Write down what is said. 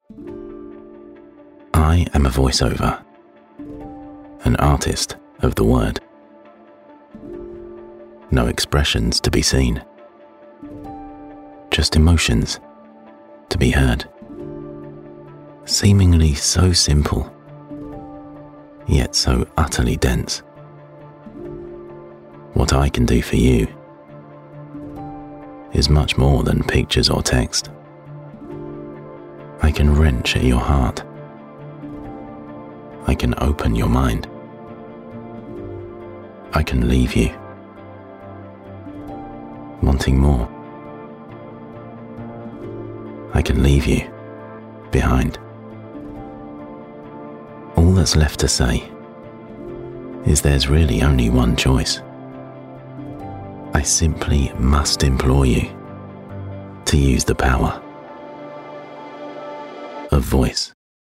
I am a voiceover, an artist of the word. No expressions to be seen, just emotions to be heard. Seemingly so simple, yet so utterly dense. What I can do for you is much more than pictures or text. I can wrench at your heart. I can open your mind. I can leave you wanting more. I can leave you behind. All that's left to say is there's really only one choice. I simply must implore you to use the power of voice.